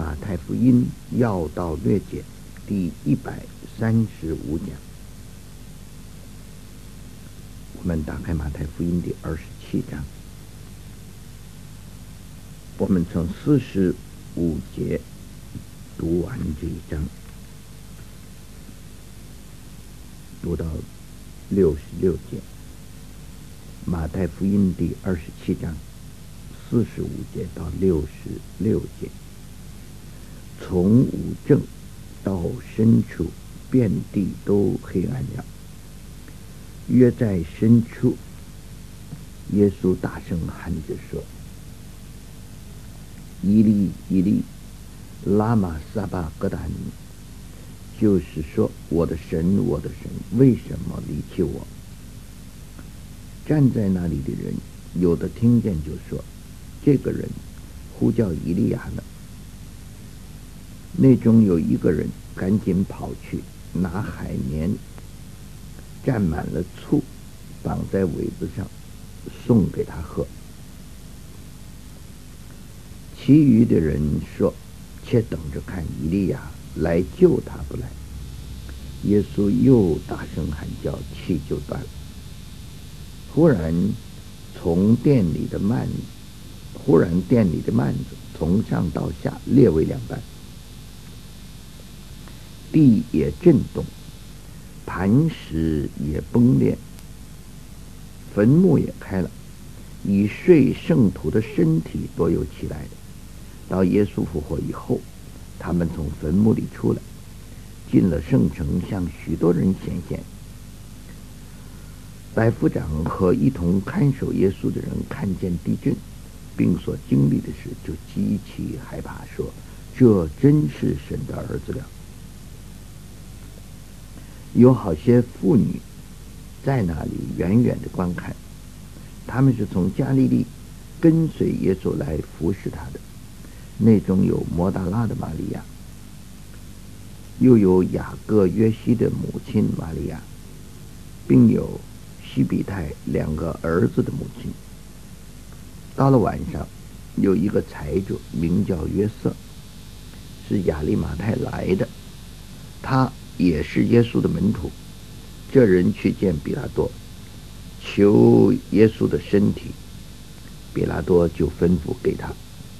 马太福音要道略解第135讲。我们打开马太福音第27章，我们从45节读完这一章，读到66节。马太福音第27章45节到66节，从五正到深处，遍地都黑暗了。约在深处，耶稣大声喊着说：伊利伊利，拉玛撒巴各达尼，就是说，我的神，我的神，为什么离弃我？站在那里的人有的听见就说，这个人呼叫以利亚呢。内中有一个人赶紧跑去拿海绵蘸满了醋，绑在苇子上送给他喝。其余的人说，且等着看以利亚来救他不来。耶稣又大声喊叫，气就断了。忽然店里的幔子从上到下裂为两半，地也震动，磐石也崩裂，坟墓也开了，已睡圣徒的身体都有起来的。到耶稣复活以后，他们从坟墓里出来，进了圣城，向许多人显现。百夫长和一同看守耶稣的人看见地震并所经历的事，就极其害怕，说：这真是神的儿子了。有好些妇女在那里远远的观看，他们是从加利利跟随耶稣来服侍他的，内中有摩大拉的玛利亚，又有雅各约西的母亲玛利亚，并有西比泰两个儿子的母亲。到了晚上，有一个财主名叫约瑟，是亚利马太来的，他也是耶稣的门徒。这人去见比拉多，求耶稣的身体，比拉多就吩咐给他。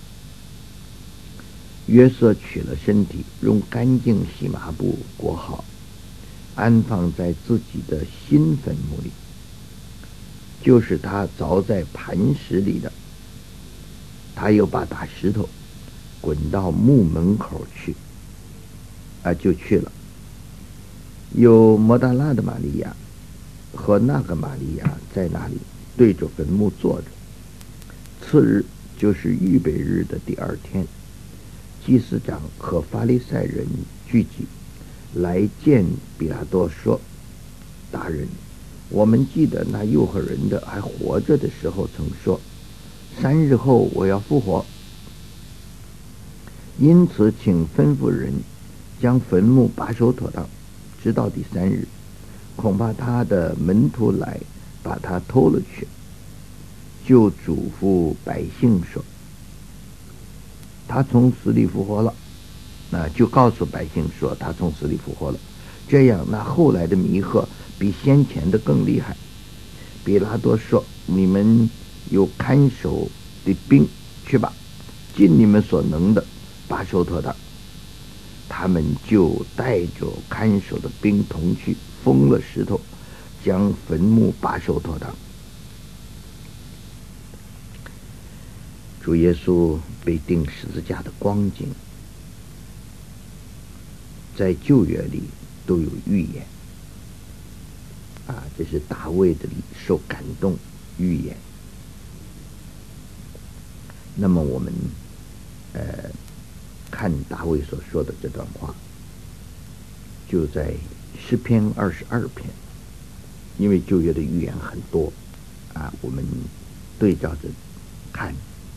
约瑟取了身体，用干净细麻布裹好，安放在自己的新坟墓里，就是他凿在磐石里的。他又把大石头滚到墓门口去，就去了。有摩大拉的玛利亚和那个玛利亚在那里对着坟墓坐着。次日，就是预备日的第二天，祭司长和法利赛人聚集来见比拉多，说：大人，我们记得那诱惑人的还活着的时候曾说，3日后我要复活。因此请吩咐人将坟墓把守妥当，直到第3日，恐怕他的门徒来把他偷了去。就嘱咐百姓说，他从死里复活了。就告诉百姓说，他从死里复活了。这样，那后来的迷惑比先前的更厉害。比拉多说，你们有看守的兵，去吧，尽你们所能的把守妥当。他们就带着看守的兵同去，封了石头，将坟墓把守妥当。主耶稣被钉十字架的光景，在旧约里都有预言。这是大卫的受感动预言。那么我们看大卫所说的这段话，就在诗篇22篇。因为旧约的预言很多我们对照着看，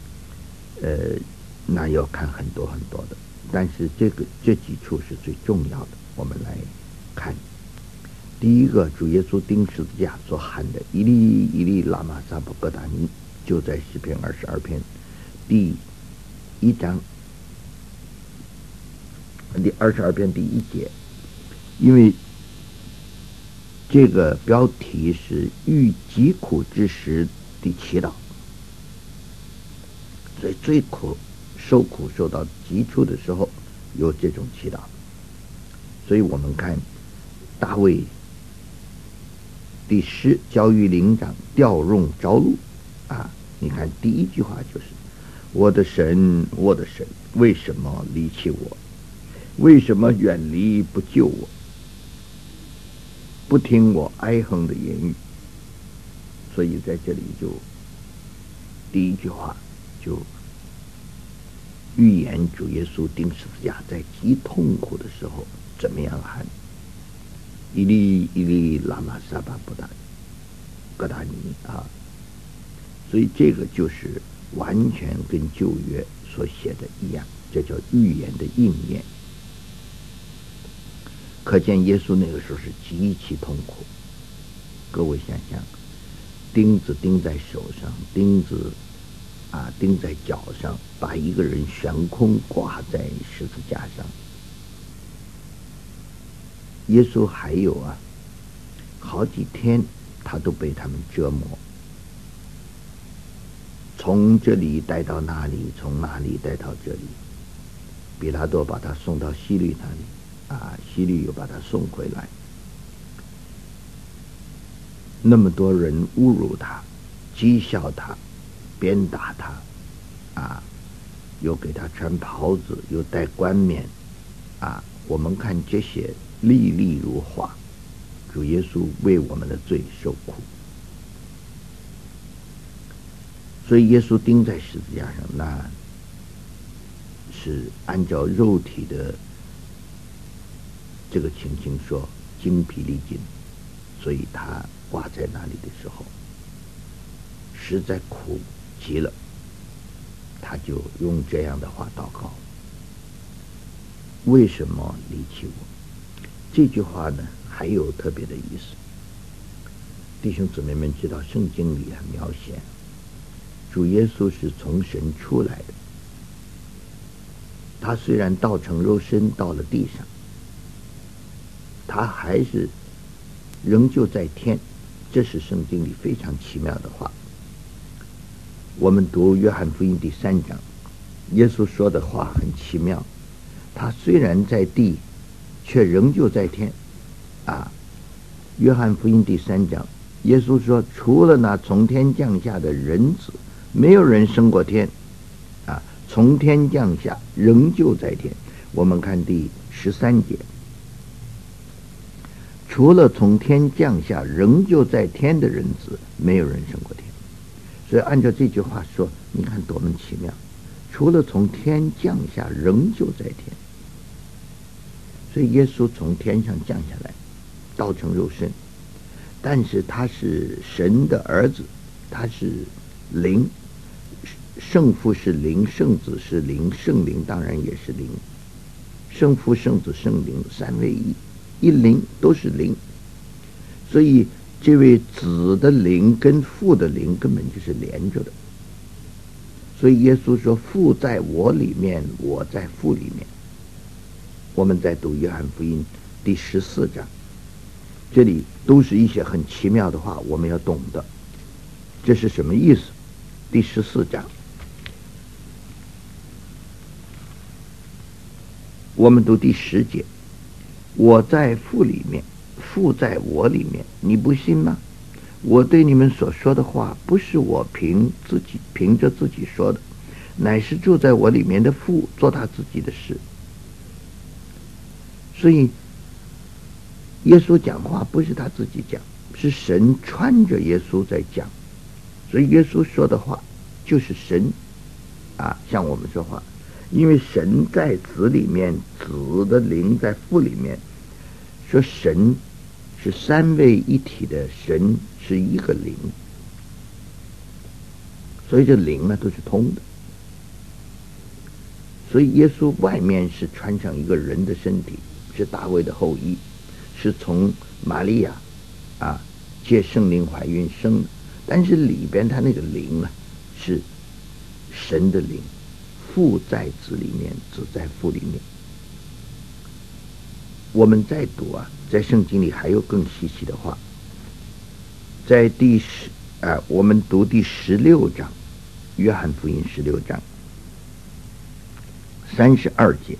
那要看很多很多的，但是这几处是最重要的，我们来看。第一个，主耶稣钉十字架所喊的伊利伊利拉玛撒巴各达尼，就在诗篇22篇第1章第22篇第1节，因为这个标题是遇极苦之时的祈祷，所以最苦受苦受到极处的时候有这种祈祷。所以我们看大卫第10教育灵长调用着陆啊，你看第1句话就是我的神，我的神，为什么离弃我？为什么远离不救我？不听我哀哼的言语。所以在这里就第1句话就预言主耶稣钉十字架在极痛苦的时候怎么样喊伊利伊利拉玛撒巴布达格达尼啊。所以这个就是完全跟旧约所写的一样，这叫预言的应验。可见耶稣那个时候是极其痛苦。各位想想，钉子钉在手上，钉子钉在脚上，把一个人悬空挂在十字架上。耶稣还有好几天他都被他们折磨，从这里带到那里，从那里带到这里。比拉多把他送到希律那里希律又把他送回来。那么多人侮辱他，讥笑他，鞭打他又给他穿袍子，又戴冠冕我们看这些历历如画。主耶稣为我们的罪受苦，所以耶稣钉在十字架上，那是按照肉体的这个情形说精疲力尽，所以他挂在那里的时候实在苦极了，他就用这样的话祷告：为什么离弃我？这句话呢还有特别的意思。弟兄姊妹们知道圣经里描写主耶稣是从神出来的，他虽然道成肉身到了地上，他还是仍旧在天。这是圣经里非常奇妙的话。我们读约翰福音第3章，耶稣说的话很奇妙，他虽然在地却仍旧在天约翰福音第3章，耶稣说除了那从天降下的人子，没有人升过天从天降下仍旧在天。我们看第13节，除了从天降下仍旧在天的人子，没有人升过天。所以按照这句话说，你看多么奇妙，除了从天降下仍旧在天。所以耶稣从天上降下来，道成肉身，但是他是神的儿子，他是灵，圣父是灵，圣子是灵，圣灵当然也是灵，圣父圣子圣灵三位一灵，都是灵。所以这位子的灵跟父的灵根本就是连着的。所以耶稣说父在我里面，我在父里面。我们在读约翰福音第14章，这里都是一些很奇妙的话，我们要懂得这是什么意思。第14章我们读第10节，我在父里面，父在我里面，你不信吗？我对你们所说的话，不是我凭着自己说的，乃是住在我里面的父做他自己的事。所以耶稣讲话不是他自己讲，是神穿着耶稣在讲。所以耶稣说的话就是神向我们说话。因为神在子里面，子的灵在父里面，说神是三位一体的，神是一个灵，所以这灵呢都是通的。所以耶稣外面是穿上一个人的身体，是大卫的后裔，是从玛利亚借圣灵怀孕生的，但是里边他那个灵是神的灵，父在子里面，子在父里面。 我们再读啊，在圣经里还有更细细的话，在我们读第16章，约翰福音16章32节，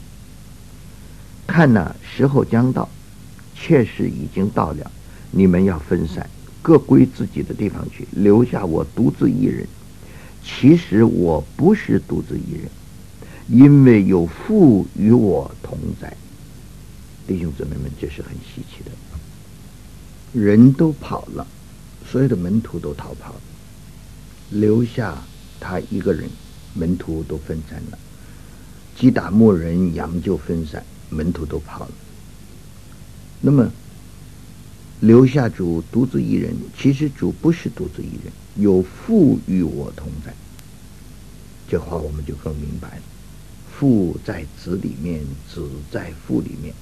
看哪，时候将到，确实已经到了，你们要分散，各归自己的地方去，留下我独自一人。其实我不是独自一人，因为有父与我同在。弟兄姊妹们，这是很稀奇的。人都跑了，所有的门徒都逃跑了，留下他一个人，门徒都分散了。击打牧人，羊就分散，门徒都跑了。那么留下主独自一人，其实主不是独自一人，有父与我同在。这话我们就更明白了，父在子里面，子在父里面。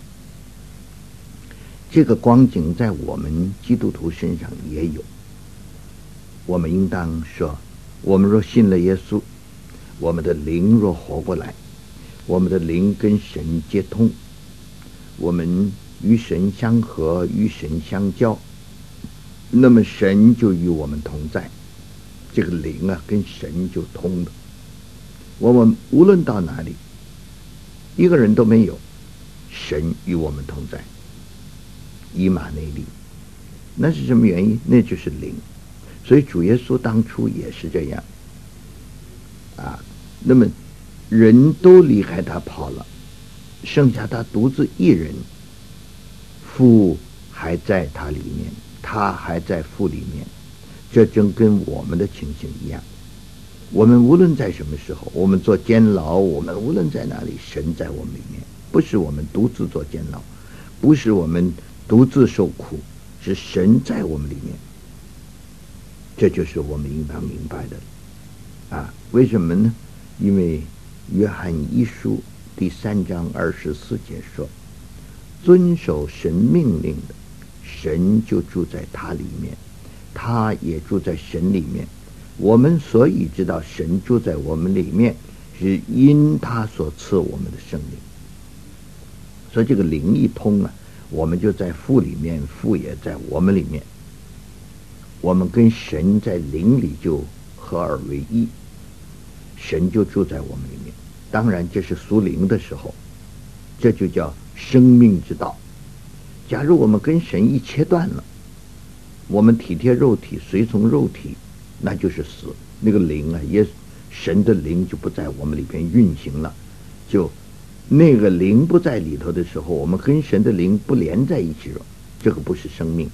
这个光景在我们基督徒身上也有。我们应当说，我们若信了耶稣，我们的灵若活过来，我们的灵跟神接通，我们与神相合，与神相交，那么神就与我们同在，这个灵啊跟神就通了。我们无论到哪里，一个人都没有，神与我们同在。以马内利，那是什么原因？那就是灵。所以主耶稣当初也是这样啊。那么人都离开他跑了，剩下他独自一人，父还在他里面，他还在父里面。这正跟我们的情形一样。我们无论在什么时候，我们做监牢，我们无论在哪里，神在我们里面，不是我们独自做监牢，不是我们独自受苦，是神在我们里面。这就是我们应当明白的啊。为什么呢？因为约翰一书第3章24节说，遵守神命令的，神就住在他里面，他也住在神里面。我们所以知道神住在我们里面，是因他所赐我们的圣灵。所以这个灵一通啊，我们就在父里面，父也在我们里面，我们跟神在灵里就合而为一，神就住在我们里面。当然这是属灵的时候，这就叫生命之道。假如我们跟神一切断了，我们体贴肉体，随从肉体，那就是死。那个灵啊，神的灵就不在我们里边运行了，就那个灵不在里头的时候，我们跟神的灵不连在一起了，这个不是生命。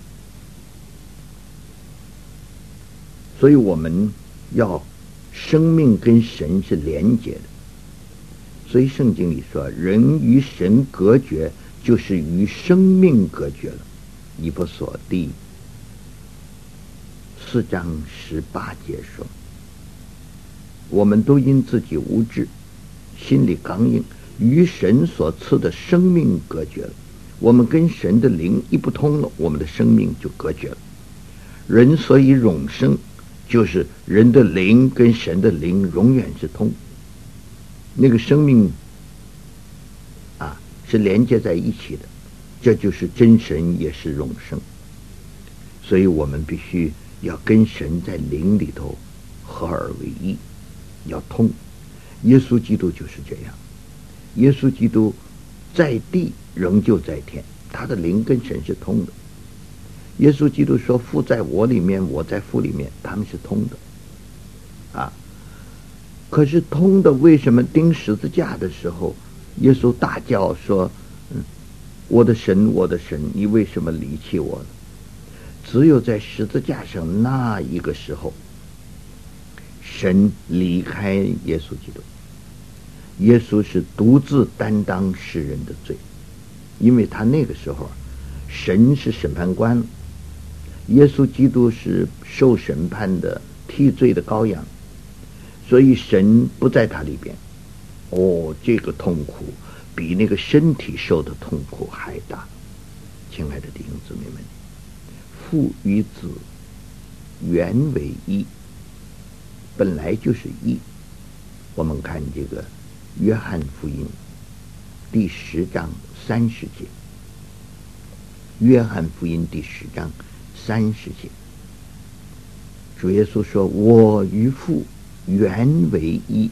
所以我们要生命跟神是连结的。所以圣经里说，人与神隔绝，就是与生命隔绝了。以弗所第4章18节说，我们都因自己无知，心里刚硬，与神所赐的生命隔绝了。我们跟神的灵一不通了，我们的生命就隔绝了。人所以永生，就是人的灵跟神的灵永远是通，那个生命啊是连接在一起的，这就是真神也是永生。所以我们必须要跟神在灵里头合而为一，要通。耶稣基督就是这样，耶稣基督在地仍旧在天，他的灵跟神是通的。耶稣基督说，父在我里面，我在父里面，他们是通的啊。可是通的，为什么钉十字架的时候耶稣大叫说，我的神，我的神，你为什么离弃我呢？只有在十字架上那一个时候，神离开耶稣基督，耶稣是独自担当世人的罪，因为他那个时候神是审判官，耶稣基督是受审判的替罪的羔羊，所以神不在他里边。这个痛苦比那个身体受的痛苦还大。亲爱的弟兄姊妹们，父与子原为一，本来就是一。我们看这个约翰福音第10章30节， 约翰福音第10章30节，主耶稣说：“我与父原为一。”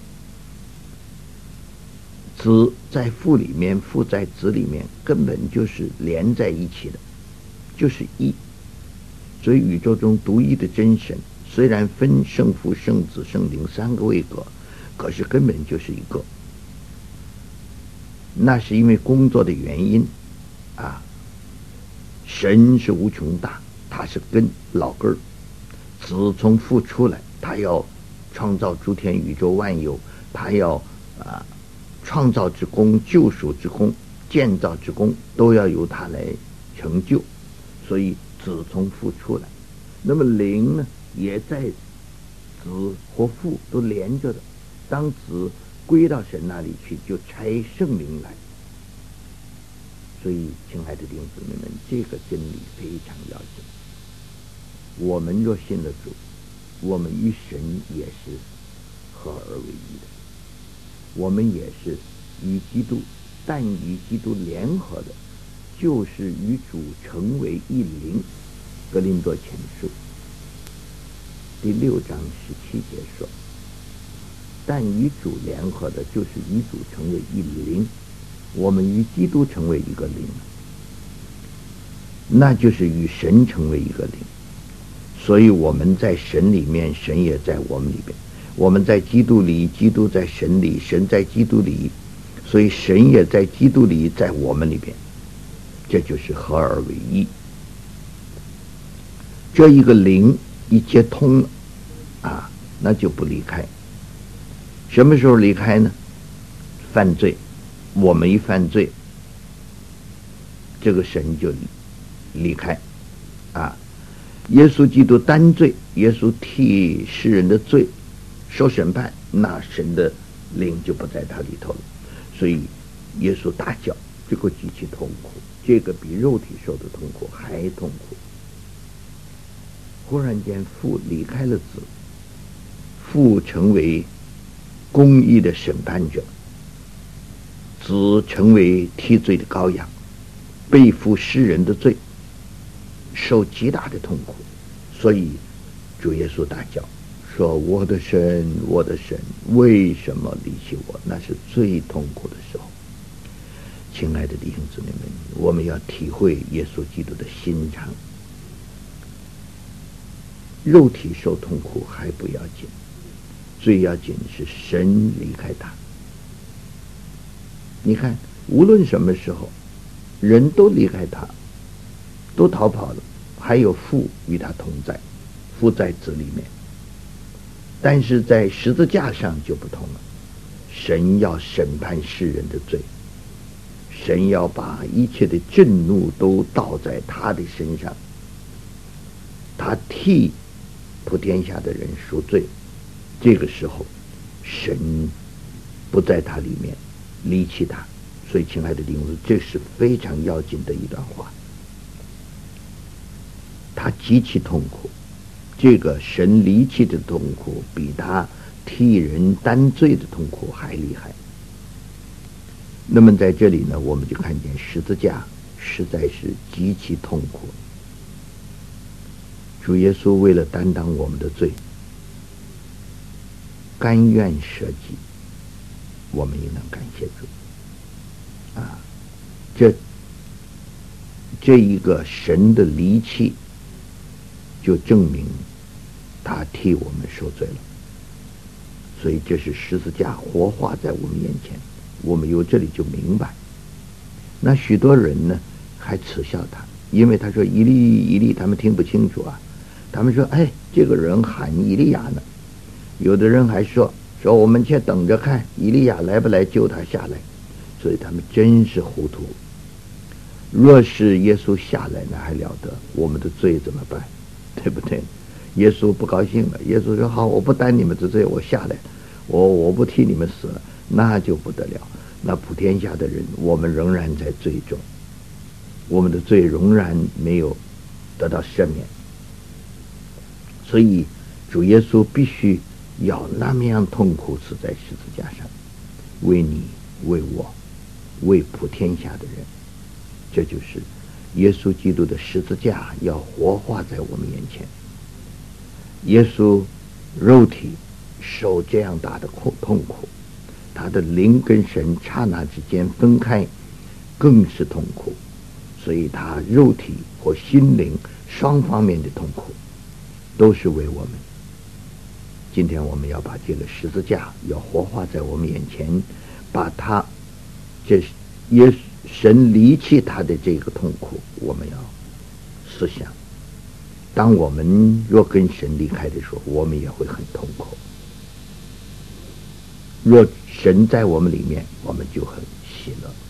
子在父里面，父在子里面，根本就是连在一起的，就是一。所以宇宙中独一的真神，虽然分圣父、圣子、圣灵3个位格，可是根本就是一个。那是因为工作的原因啊。神是无穷大，他是根老根儿，子从父出来，他要创造诸天宇宙万有，他要创造之功、救赎之功、建造之功都要由他来成就，所以子从父出来。那么灵呢，也在子和父都连着的。当子归到神那里去，就差圣灵来。所以，亲爱的弟兄姊妹们，这个真理非常要紧。我们若信了主，我们与神也是合而为一的。我们也是与基督，但与基督联合的，就是与主成为一灵。哥林多前书第6章17节说：“但与主联合的，就是与主成为一灵。”我们与基督成为一个灵，那就是与神成为一个灵。所以我们在神里面，神也在我们里边；我们在基督里，基督在神里，神在基督里，所以神也在基督里，在我们里边。这就是合而为一。这一个灵一接通了那就不离开。什么时候离开呢？犯罪。我们一犯罪，这个神就离开耶稣基督担罪，耶稣替世人的罪受审判，那神的灵就不在他里头了。所以耶稣大叫，这个极其痛苦，这个比肉体受的痛苦还痛苦。忽然间父离开了子，父成为公义的审判者，子成为替罪的羔羊，背负世人的罪，受极大的痛苦。所以主耶稣大叫说：“我的神，我的神，为什么离弃我？”那是最痛苦的时候。亲爱的弟兄姊妹们，我们要体会耶稣基督的心肠。肉体受痛苦还不要紧，最要紧是神离开他。你看，无论什么时候，人都离开他，都逃跑了，还有父与他同在，父在子里面。但是在十字架上就不同了，神要审判世人的罪，神要把一切的震怒都倒在他的身上，他替普天下的人赎罪。这个时候神不在他里面，离弃他。所以亲爱的弟兄，这是非常要紧的一段话。他极其痛苦，这个神离弃的痛苦比他替人担罪的痛苦还厉害。那么在这里呢，我们就看见十字架实在是极其痛苦。主耶稣为了担当我们的罪，甘愿舍己，我们也能感谢主这一个神的离弃，就证明他替我们受罪了。所以这是十字架活化在我们眼前，我们由这里就明白。那许多人呢还耻笑他，因为他说以利以利，他们听不清楚他们说这个人喊以利亚呢。有的人还说我们且等着看以利亚来不来救他下来。所以他们真是糊涂。若是耶稣下来那还了得，我们的罪怎么办？对不对？耶稣不高兴了，耶稣说好，我不担你们的罪，我下来，我不替你们死了，那就不得了。那普天下的人，我们仍然在罪中，我们的罪仍然没有得到赦免。所以主耶稣必须要那么样痛苦死在十字架上，为你，为我，为普天下的人。这就是耶稣基督的十字架要活化在我们眼前。耶稣肉体受这样大的痛苦，他的灵跟神刹那之间分开，更是痛苦，所以他肉体或心灵双方面的痛苦都是为我们。今天我们要把这个十字架要活化在我们眼前，把他神离弃他的这个痛苦，我们要思想，当我们若跟神离开的时候，我们也会很痛苦。若神在我们里面，我们就很喜乐。